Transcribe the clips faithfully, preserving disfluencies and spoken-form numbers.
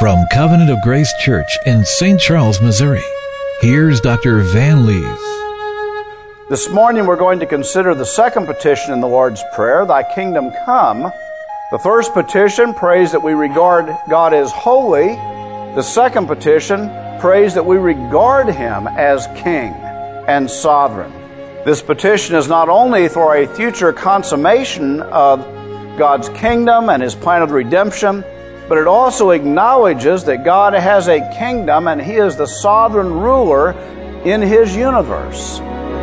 From Covenant of Grace Church in Saint Charles, Missouri, here's Doctor Van Lees. This morning we're going to consider the second petition in the Lord's Prayer, Thy Kingdom Come. The first petition prays that we regard God as holy. The second petition prays that we regard Him as King and Sovereign. This petition is not only for a future consummation of God's kingdom and His plan of redemption, but it also acknowledges that God has a kingdom and He is the sovereign ruler in His universe.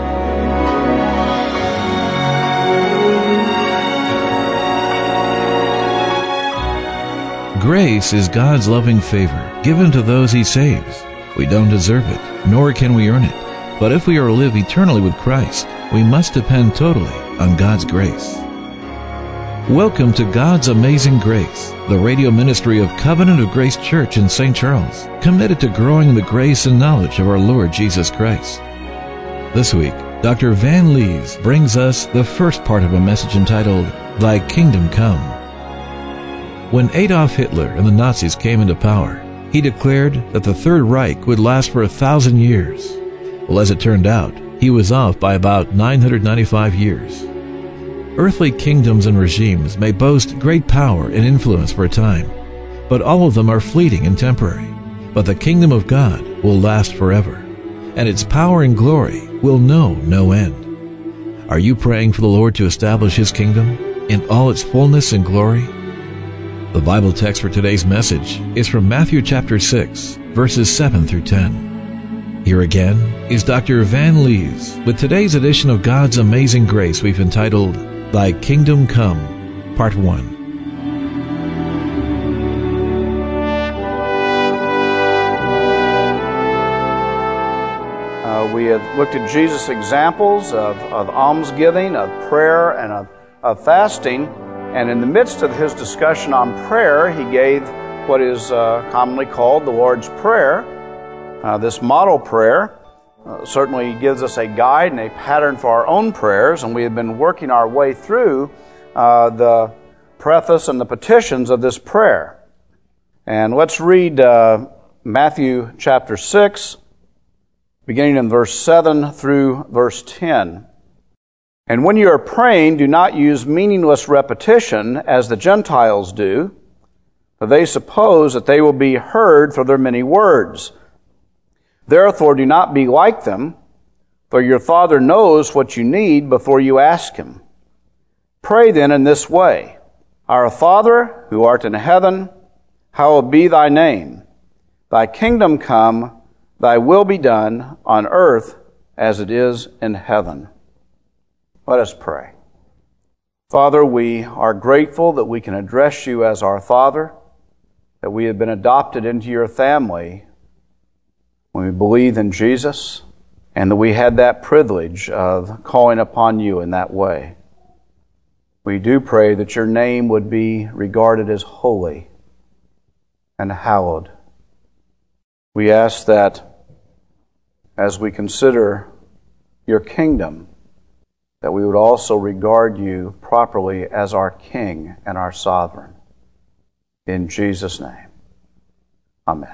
Grace is God's loving favor given to those He saves. We don't deserve it, nor can we earn it. But if we are to live eternally with Christ, we must depend totally on God's grace. Welcome to God's Amazing Grace, the radio ministry of Covenant of Grace Church in Saint Charles, committed to growing in the grace and knowledge of our Lord Jesus Christ. This week, Doctor Van Lees brings us the first part of a message entitled, Thy Kingdom Come. When Adolf Hitler and the Nazis came into power, he declared that the Third Reich would last for a thousand years. Well, as it turned out, he was off by about nine hundred ninety-five years. Earthly kingdoms and regimes may boast great power and influence for a time, but all of them are fleeting and temporary. But the kingdom of God will last forever, and its power and glory will know no end. Are you praying for the Lord to establish His kingdom in all its fullness and glory? The Bible text for today's message is from Matthew chapter six, verses seven through ten. Here again is Doctor Van Lees with today's edition of God's Amazing Grace we've entitled, Thy Kingdom Come, Part one. Uh, we have looked at Jesus' examples of, of almsgiving, of prayer, and of, of fasting. And in the midst of His discussion on prayer, He gave what is uh, commonly called the Lord's Prayer. Uh, this model prayer uh, certainly gives us a guide and a pattern for our own prayers, and we have been working our way through uh, the preface and the petitions of this prayer. And let's read uh, Matthew chapter six, beginning in verse seven through verse ten. And when you are praying, do not use meaningless repetition as the Gentiles do, for they suppose that they will be heard for their many words. Therefore, do not be like them, for your Father knows what you need before you ask Him. Pray then in this way, Our Father, who art in heaven, hallowed be Thy name. Thy kingdom come, Thy will be done on earth as it is in heaven. Let us pray. Father, we are grateful that we can address You as our Father, that we have been adopted into Your family when we believe in Jesus, and that we had that privilege of calling upon You in that way. We do pray that Your name would be regarded as holy and hallowed. We ask that as we consider Your kingdom, that we would also regard You properly as our King and our Sovereign. In Jesus' name, amen.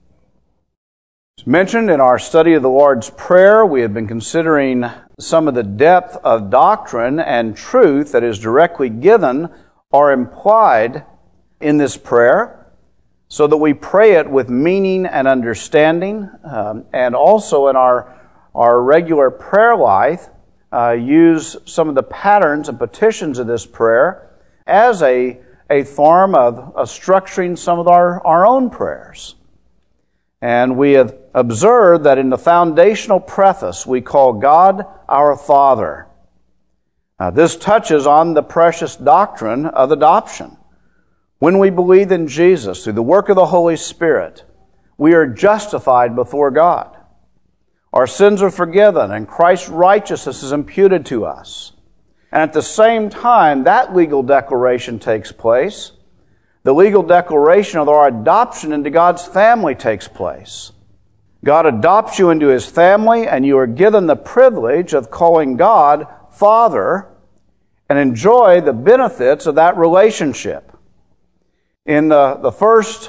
As mentioned in our study of the Lord's Prayer, we have been considering some of the depth of doctrine and truth that is directly given or implied in this prayer, so that we pray it with meaning and understanding, um, and also in our, our regular prayer life, uh, use some of the patterns and petitions of this prayer as a, a form of, of structuring some of our, our own prayers. And we have observed that in the foundational preface, we call God our Father. Uh, this touches on the precious doctrine of adoption. When we believe in Jesus through the work of the Holy Spirit, we are justified before God. Our sins are forgiven, and Christ's righteousness is imputed to us. And at the same time, that legal declaration takes place. The legal declaration of our adoption into God's family takes place. God adopts you into His family, and you are given the privilege of calling God Father and enjoy the benefits of that relationship. In the, the first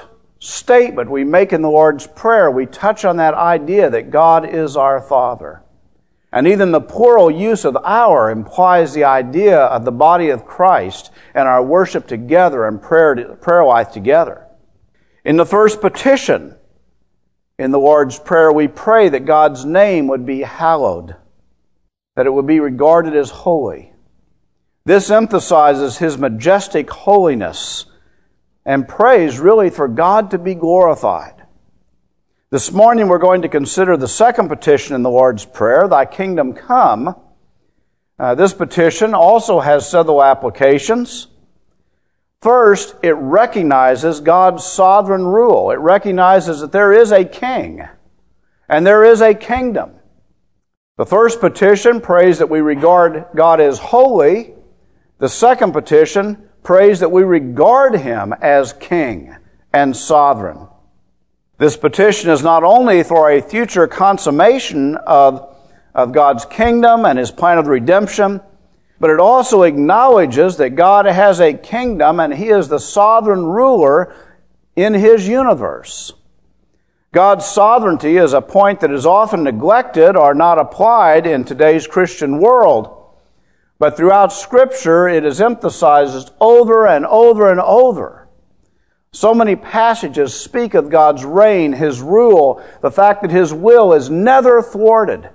statement we make in the Lord's Prayer, we touch on that idea that God is our Father. And even the plural use of our implies the idea of the body of Christ and our worship together and prayer, prayer life together. In the first petition in the Lord's Prayer, we pray that God's name would be hallowed, that it would be regarded as holy. This emphasizes His majestic holiness and prays really for God to be glorified. This morning we're going to consider the second petition in the Lord's Prayer, Thy kingdom come. Uh, this petition also has several applications. First, it recognizes God's sovereign rule. It recognizes that there is a king and there is a kingdom. The first petition prays that we regard God as holy. The second petition prays that we regard Him as king and sovereign. This petition is not only for a future consummation of, of God's kingdom and His plan of redemption, but it also acknowledges that God has a kingdom and He is the sovereign ruler in His universe. God's sovereignty is a point that is often neglected or not applied in today's Christian world. But throughout Scripture, it is emphasized over and over and over. So many passages speak of God's reign, His rule, the fact that His will is never thwarted.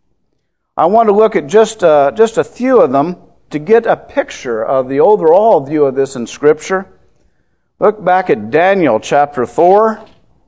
I want to look at just, uh, just a few of them to get a picture of the overall view of this in Scripture. Look back at Daniel chapter four.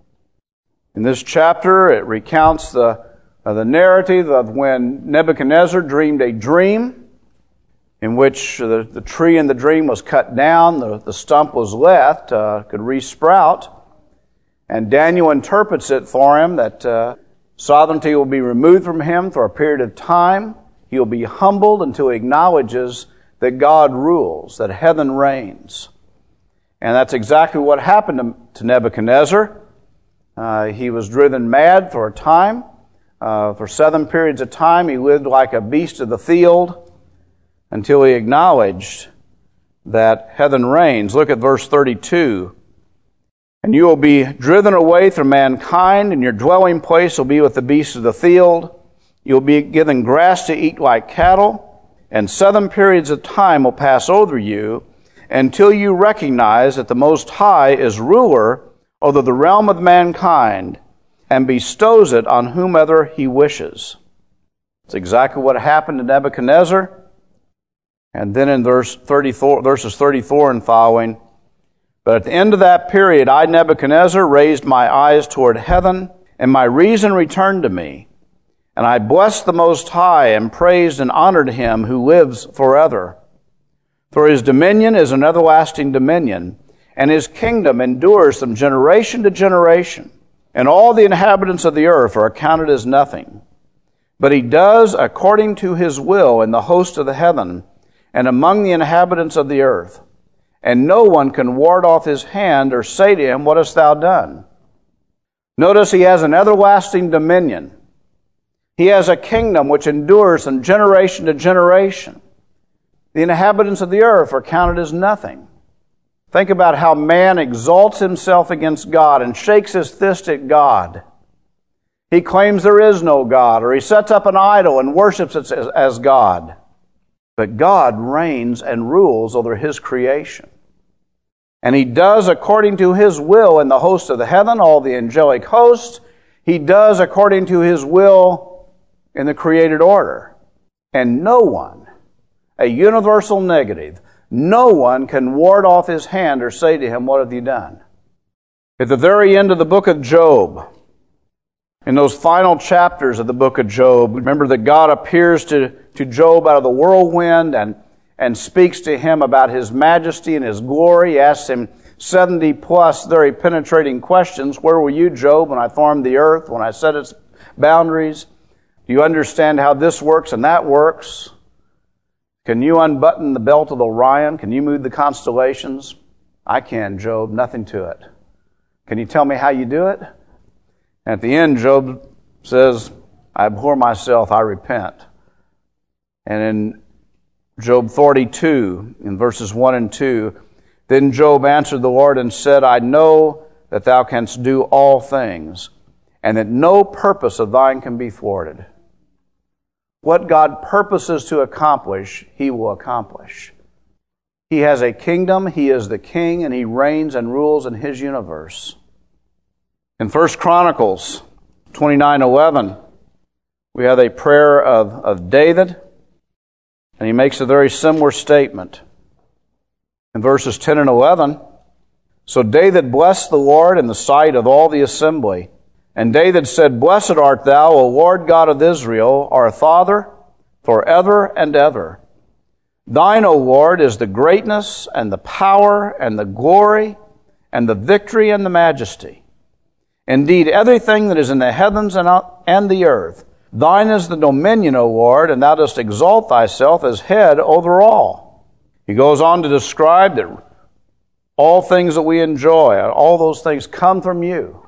In this chapter, it recounts the, uh, the narrative of when Nebuchadnezzar dreamed a dream in which the, the tree in the dream was cut down, the, the stump was left, uh, could re-sprout. And Daniel interprets it for him that uh, sovereignty will be removed from him for a period of time. He will be humbled until he acknowledges that God rules, that heaven reigns. And that's exactly what happened to, to Nebuchadnezzar. Uh, he was driven mad for a time. Uh, for seven periods of time, he lived like a beast of the field, until he acknowledged that heaven reigns. Look at verse thirty-two. And you will be driven away from mankind, and your dwelling place will be with the beasts of the field. You'll be given grass to eat like cattle, and seven periods of time will pass over you until you recognize that the Most High is ruler over the realm of mankind and bestows it on whomever He wishes. It's exactly what happened to Nebuchadnezzar. And then in verse thirty-four, verses thirty-four and following, but at the end of that period, I, Nebuchadnezzar, raised my eyes toward heaven, and my reason returned to me. And I blessed the Most High, and praised and honored Him who lives forever. For His dominion is an everlasting dominion, and His kingdom endures from generation to generation. And all the inhabitants of the earth are accounted as nothing. But He does according to His will in the host of the heaven, and among the inhabitants of the earth. And no one can ward off His hand or say to Him, what hast thou done? Notice He has an everlasting dominion. He has a kingdom which endures from generation to generation. The inhabitants of the earth are counted as nothing. Think about how man exalts himself against God and shakes his fist at God. He claims there is no God, or he sets up an idol and worships it as, as God. But God reigns and rules over His creation. And He does according to His will in the host of the heaven, all the angelic host. He does according to His will in the created order. And no one, a universal negative, no one can ward off His hand or say to Him, what have you done? At the very end of the book of Job, in those final chapters of the book of Job, remember that God appears to, to Job out of the whirlwind and, and speaks to him about His majesty and His glory. He asks him seventy plus very penetrating questions. Where were you, Job, when I formed the earth, when I set its boundaries? Do you understand how this works and that works? Can you unbutton the belt of Orion? Can you move the constellations? I can, Job, nothing to it. Can you tell me how you do it? At the end, Job says, I abhor myself, I repent. And in Job forty-two, in verses one and two, then Job answered the Lord and said, I know that thou canst do all things, and that no purpose of thine can be thwarted. What God purposes to accomplish, He will accomplish. He has a kingdom, He is the king, and He reigns and rules in His universe. In First Chronicles twenty-nine eleven, we have a prayer of, of David, and he makes a very similar statement. In verses ten and eleven, so David blessed the Lord in the sight of all the assembly. And David said, Blessed art thou, O Lord God of Israel, our Father, forever and ever. Thine, O Lord, is the greatness and the power and the glory and the victory and the majesty. Indeed, everything that is in the heavens and the earth, thine is the dominion, O Lord, and thou dost exalt thyself as head over all. He goes on to describe that all things that we enjoy, all those things come from you.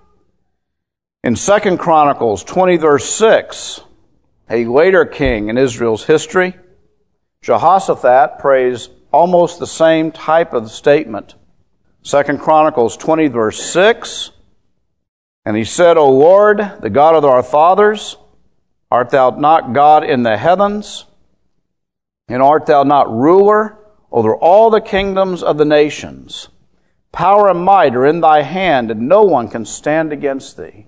In Second Chronicles twenty, verse six, a later king in Israel's history, Jehoshaphat, prays almost the same type of statement. Second Chronicles twenty, verse six, and he said, O Lord, the God of our fathers, art thou not God in the heavens? And art thou not ruler over all the kingdoms of the nations? Power and might are in thy hand, and no one can stand against thee.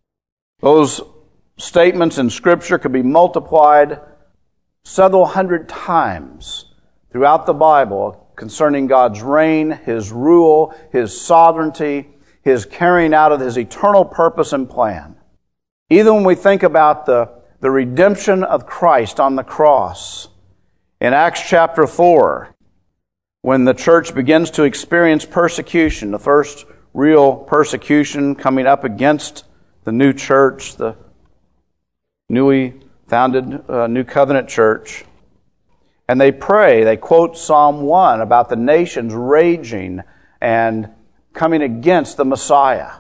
Those statements in Scripture could be multiplied several hundred times throughout the Bible concerning God's reign, His rule, His sovereignty, His carrying out of His eternal purpose and plan. Even when we think about the, the redemption of Christ on the cross, in Acts chapter four, when the church begins to experience persecution, the first real persecution coming up against the new church, the newly founded uh, New Covenant church, and they pray, they quote Psalm one about the nations raging and coming against the Messiah.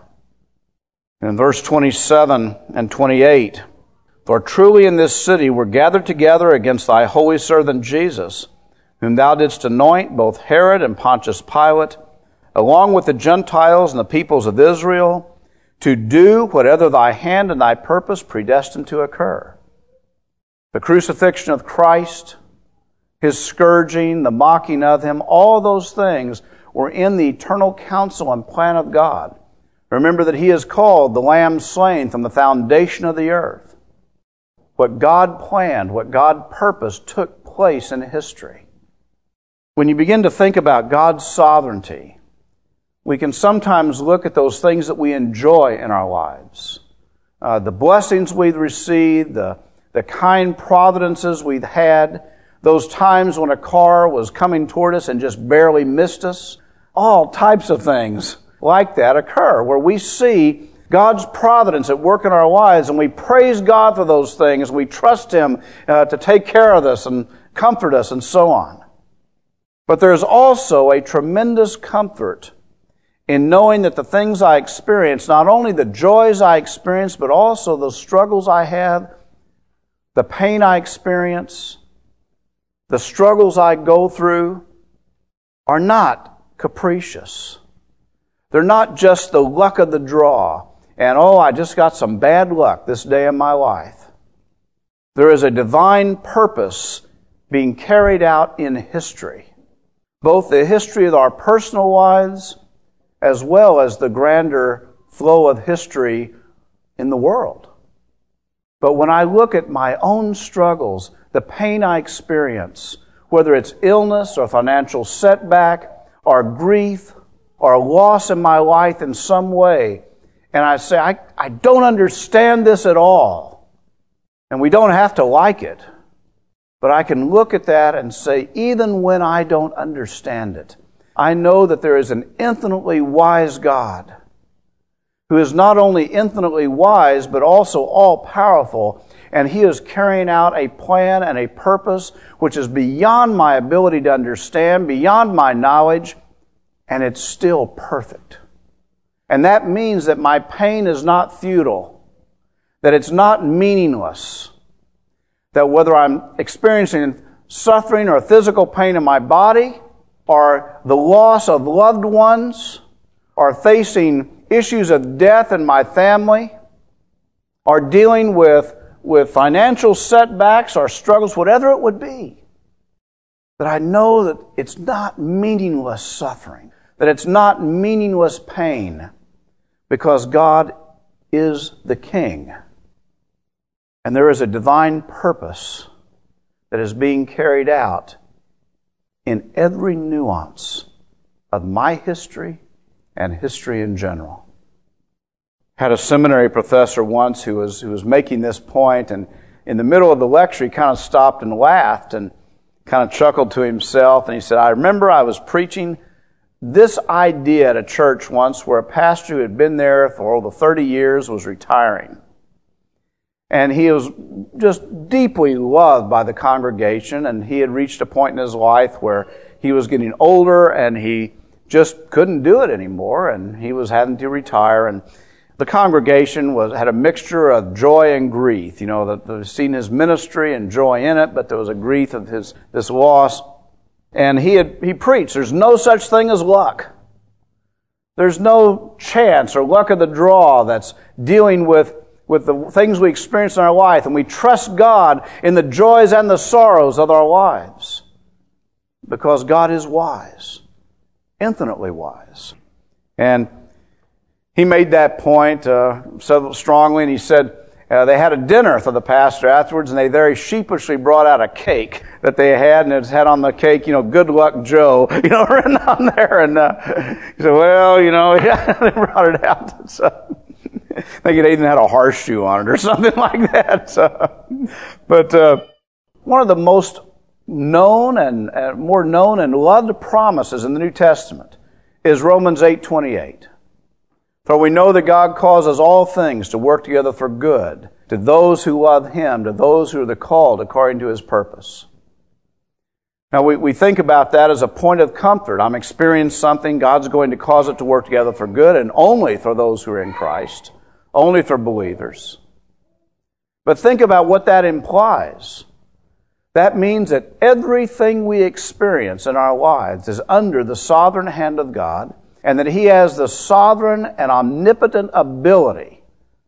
In verse twenty-seven and twenty-eight, For truly in this city were gathered together against thy holy servant Jesus, whom thou didst anoint, both Herod and Pontius Pilate, along with the Gentiles and the peoples of Israel, to do whatever thy hand and thy purpose predestined to occur. The crucifixion of Christ, His scourging, the mocking of Him, all those things were in the eternal counsel and plan of God. Remember that He is called the Lamb slain from the foundation of the earth. What God planned, what God purposed took place in history. When you begin to think about God's sovereignty, we can sometimes look at those things that we enjoy in our lives. Uh, the blessings we've received, the, the kind providences we've had, those times when a car was coming toward us and just barely missed us. All types of things like that occur where we see God's providence at work in our lives and we praise God for those things. We trust Him uh, to take care of us and comfort us and so on. But there's also a tremendous comfort in knowing that the things I experience, not only the joys I experience, but also the struggles I have, the pain I experience, the struggles I go through, are not capricious. They're not just the luck of the draw, and oh, I just got some bad luck this day in my life. There is a divine purpose being carried out in history, both the history of our personal lives as well as the grander flow of history in the world. But when I look at my own struggles, the pain I experience, whether it's illness or financial setback or grief or a loss in my life in some way, and I say, I, I don't understand this at all. And we don't have to like it. But I can look at that and say, even when I don't understand it, I know that there is an infinitely wise God who is not only infinitely wise, but also all-powerful, and He is carrying out a plan and a purpose which is beyond my ability to understand, beyond my knowledge, and it's still perfect. And that means that my pain is not futile, that it's not meaningless, that whether I'm experiencing suffering or physical pain in my body, or the loss of loved ones, or facing issues of death in my family, or dealing with, with financial setbacks or struggles, whatever it would be, that I know that it's not meaningless suffering, that it's not meaningless pain, because God is the King. And there is a divine purpose that is being carried out in every nuance of my history and history in general. Had a seminary professor once who was who was making this point, and in the middle of the lecture he kind of stopped and laughed and kind of chuckled to himself, and he said, I remember I was preaching this idea at a church once where a pastor who had been there for over thirty years was retiring. And he was just deeply loved by the congregation, and he had reached a point in his life where he was getting older and he just couldn't do it anymore, and he was having to retire. And the congregation was had a mixture of joy and grief. You know, that they've seen his ministry and joy in it, but there was a grief of his this loss. And he had he preached, there's no such thing as luck. There's no chance or luck of the draw that's dealing with, with the things we experience in our life, and we trust God in the joys and the sorrows of our lives. Because God is wise, infinitely wise. And he made that point uh, so strongly, and he said uh, they had a dinner for the pastor afterwards, and they very sheepishly brought out a cake that they had, and it had on the cake, you know, "Good Luck Joe," you know, written on there. And uh, he said, well, you know, yeah, they brought it out. So, I think it even had a horseshoe on it or something like that. So, but uh, one of the most known and uh, more known and loved promises in the New Testament is Romans eight twenty-eight. For we know that God causes all things to work together for good, to those who love Him, to those who are the called according to His purpose. Now, we, we think about that as a point of comfort. I'm experiencing something, God's going to cause it to work together for good, and only for those who are in Christ, only for believers. But think about what that implies. That means that everything we experience in our lives is under the sovereign hand of God, and that He has the sovereign and omnipotent ability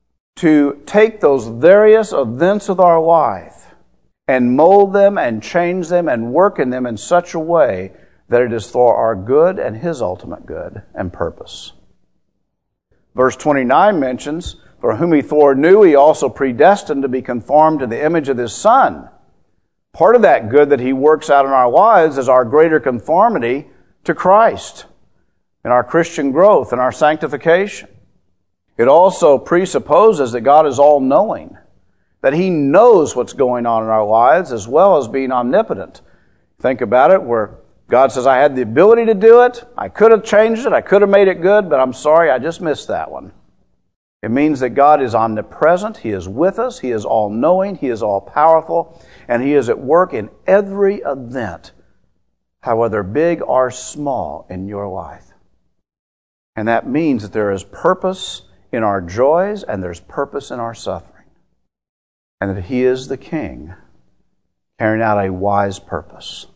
to take those various events of our life and mold them and change them and work in them in such a way that it is for our good and His ultimate good and purpose. Verse twenty-nine mentions, for whom He foreknew, He also predestined to be conformed to the image of His Son. Part of that good that He works out in our lives is our greater conformity to Christ in our Christian growth and our sanctification. It also presupposes that God is all-knowing, that He knows what's going on in our lives as well as being omnipotent. Think about it, where God says, I had the ability to do it, I could have changed it, I could have made it good, but I'm sorry, I just missed that one. It means that God is omnipresent, He is with us, He is all-knowing, He is all-powerful, and He is at work in every event, however big or small in your life. And that means that there is purpose in our joys and there's purpose in our suffering. And that He is the King, carrying out a wise purpose.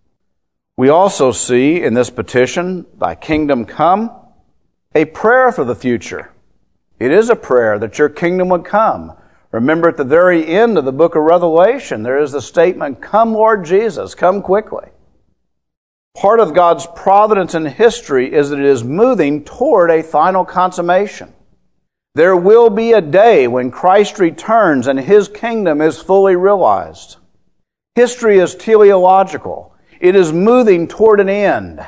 We also see in this petition, Thy kingdom come, a prayer for the future. It is a prayer that your kingdom would come. Remember, at the very end of the book of Revelation, there is the statement, Come, Lord Jesus, come quickly. Part of God's providence in history is that it is moving toward a final consummation. There will be a day when Christ returns and His kingdom is fully realized. History is teleological. It is moving toward an end.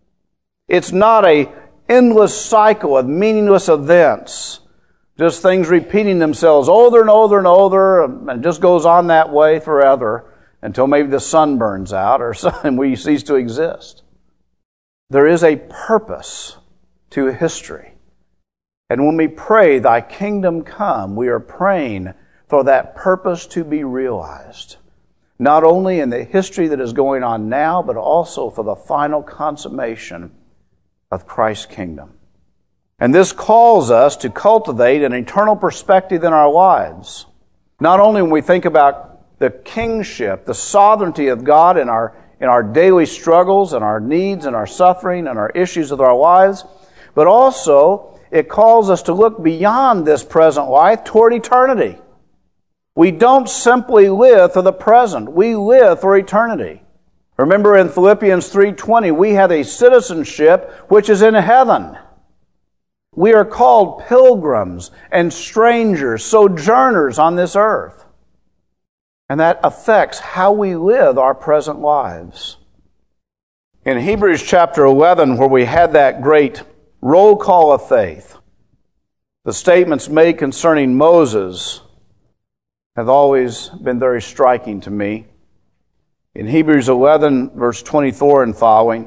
It's not an endless cycle of meaningless events, just things repeating themselves over and over and over, and it just goes on that way forever until maybe the sun burns out or something, we cease to exist. There is a purpose to history. And when we pray, Thy kingdom come, we are praying for that purpose to be realized. Not only in the history that is going on now, but also for the final consummation of Christ's kingdom. And this calls us to cultivate an eternal perspective in our lives. Not only when we think about the kingship, the sovereignty of God in our, in our daily struggles and our needs and our suffering and our issues of our lives, but also it calls us to look beyond this present life toward eternity. We don't simply live for the present. We live for eternity. Remember in Philippians three twenty, we have a citizenship which is in heaven. We are called pilgrims and strangers, sojourners on this earth. And that affects how we live our present lives. In Hebrews chapter eleven, where we had that great roll call of faith, the statements made concerning Moses have always been very striking to me. In Hebrews eleven, verse twenty-four and following,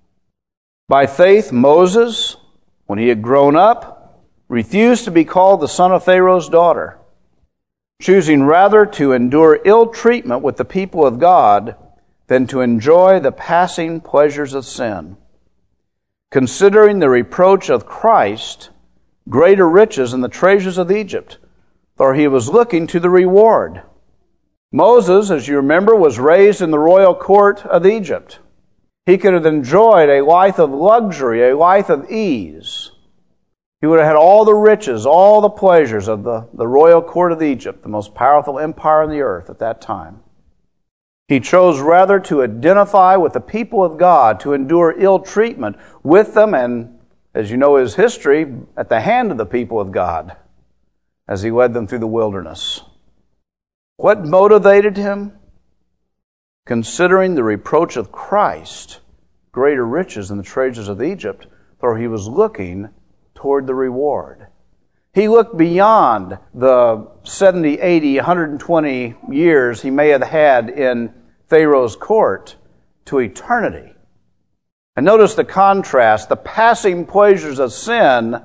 by faith Moses, when he had grown up, refused to be called the son of Pharaoh's daughter, choosing rather to endure ill treatment with the people of God than to enjoy the passing pleasures of sin, considering the reproach of Christ greater riches than the treasures of Egypt, for he was looking to the reward. Moses, as you remember, was raised in the royal court of Egypt. He could have enjoyed a life of luxury, a life of ease. He would have had all the riches, all the pleasures of the, the royal court of Egypt, the most powerful empire on the earth at that time. He chose rather to identify with the people of God, to endure ill treatment with them, and, as you know his history, at the hand of the people of God, as he led them through the wilderness. What motivated him? Considering the reproach of Christ greater riches than the treasures of Egypt, for he was looking toward the reward. He looked beyond the seventy, eighty, one hundred twenty years he may have had in Pharaoh's court to eternity. And notice the contrast, the passing pleasures of sin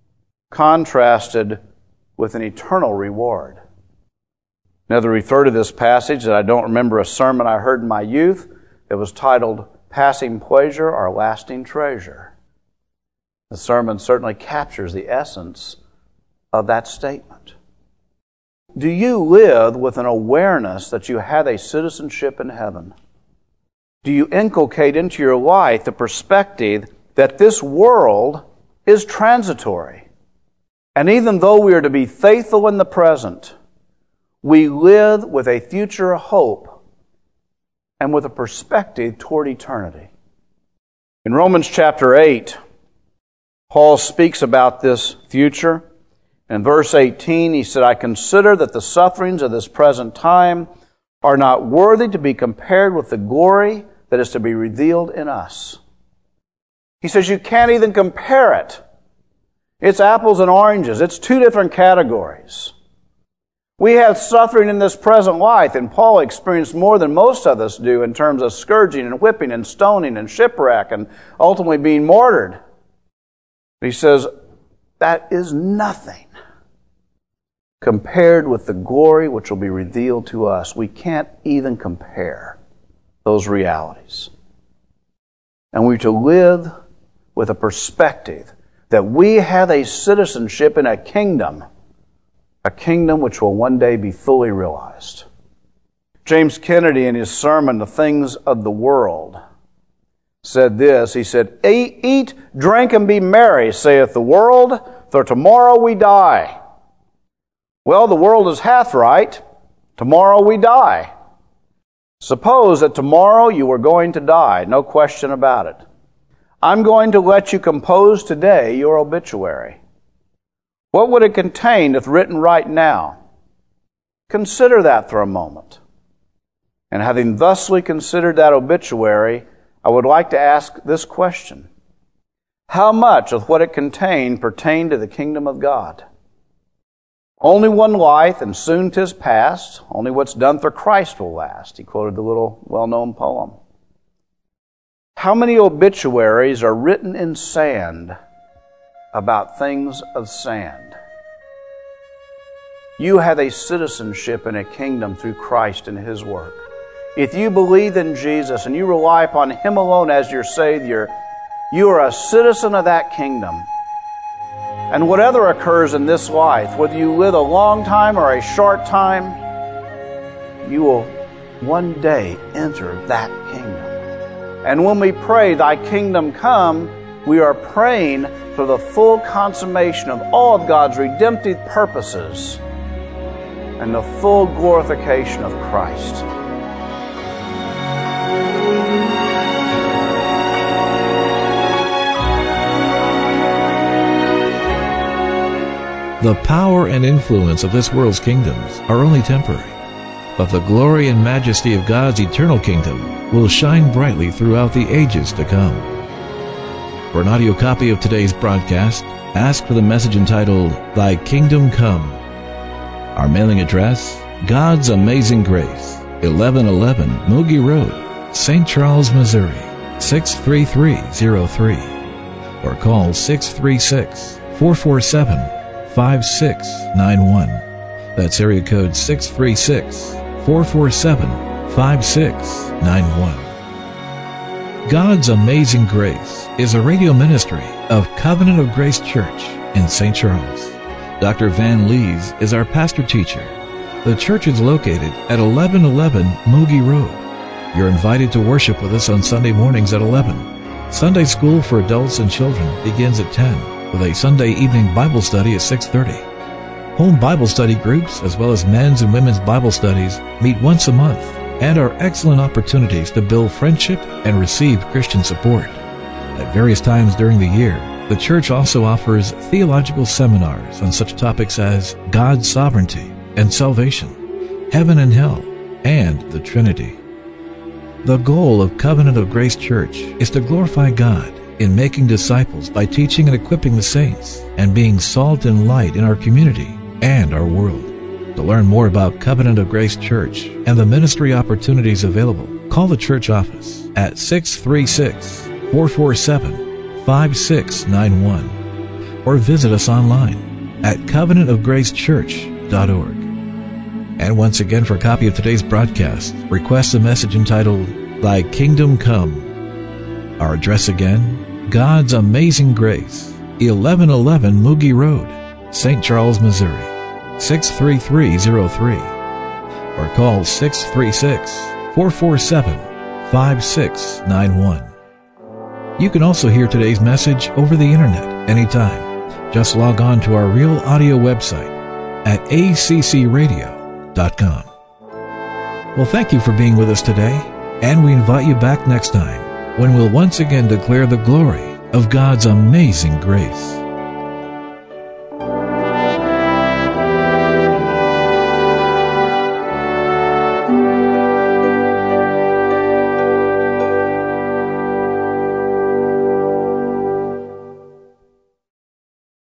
contrasted with an eternal reward. Now, to refer to this passage, that I don't remember a sermon I heard in my youth that was titled, Passing Pleasure or Lasting Treasure. The sermon certainly captures the essence of that statement. Do you live with an awareness that you have a citizenship in heaven? Do you inculcate into your life the perspective that this world is transitory? And even though we are to be faithful in the present, we live with a future hope and with a perspective toward eternity. In Romans chapter eight, Paul speaks about this future. In verse eighteen, he said, I consider that the sufferings of this present time are not worthy to be compared with the glory that is to be revealed in us. He says you can't even compare it. It's apples and oranges. It's two different categories. We have suffering in this present life, and Paul experienced more than most of us do in terms of scourging and whipping and stoning and shipwreck and ultimately being martyred. He says, that is nothing compared with the glory which will be revealed to us. We can't even compare those realities. And we're to live with a perspective that we have a citizenship in a kingdom, a kingdom which will one day be fully realized. James Kennedy, in his sermon, The Things of the World, said this. He said, Eat, eat, drink, and be merry, saith the world, for tomorrow we die. Well, the world is half right. Tomorrow we die. Suppose that tomorrow you were going to die, no question about it. I'm going to let you compose today your obituary. What would it contain if written right now? Consider that for a moment. And having thusly considered that obituary, I would like to ask this question. How much of what it contained pertained to the kingdom of God? Only one life, and soon 'tis past. Only what's done for Christ will last. He quoted the little well-known poem. How many obituaries are written in sand about things of sand? You have a citizenship in a kingdom through Christ and His work. If you believe in Jesus and you rely upon Him alone as your Savior, you are a citizen of that kingdom. And whatever occurs in this life, whether you live a long time or a short time, you will one day enter that kingdom. And when we pray, Thy kingdom come, We are praying for the full consummation of all of God's redemptive purposes and the full glorification of Christ. The power and influence of this world's kingdoms are only temporary, but the glory and majesty of God's eternal kingdom will shine brightly throughout the ages to come. For an audio copy of today's broadcast, ask for the message entitled, Thy Kingdom Come. Our mailing address, God's Amazing Grace, eleven eleven Moogie Road, Saint Charles, Missouri, six three three zero three. Or call six three six, four four seven, five six nine one. That's area code six three six, four four seven, five six nine one. God's Amazing Grace is a radio ministry of Covenant of Grace Church in Saint Charles. Doctor Van Lees is our pastor-teacher. The church is located at eleven eleven Moogie Road. You're invited to worship with us on Sunday mornings at eleven. Sunday school for adults and children begins at ten, with a Sunday evening Bible study at six thirty. Home Bible study groups, as well as men's and women's Bible studies, meet once a month and are excellent opportunities to build friendship and receive Christian support. At various times during the year, the church also offers theological seminars on such topics as God's sovereignty and salvation, heaven and hell, and the Trinity. The goal of Covenant of Grace Church is to glorify God in making disciples by teaching and equipping the saints and being salt and light in our community and our world. To learn more about Covenant of Grace Church and the ministry opportunities available, call the church office at six three six, four four seven, five six nine one or visit us online at covenant of grace church dot org. And once again, for a copy of today's broadcast, request a message entitled, Thy Kingdom Come. Our address again, God's Amazing Grace, eleven eleven Moogie Road, Saint Charles, Missouri, six three three zero three. Or call six three six, four four seven, five six nine one. You can also hear today's message over the internet anytime. Just log on to our Real Audio website at a c c radio dot com. Well, thank you for being with us today, and we invite you back next time when we'll once again declare the glory of God's amazing grace.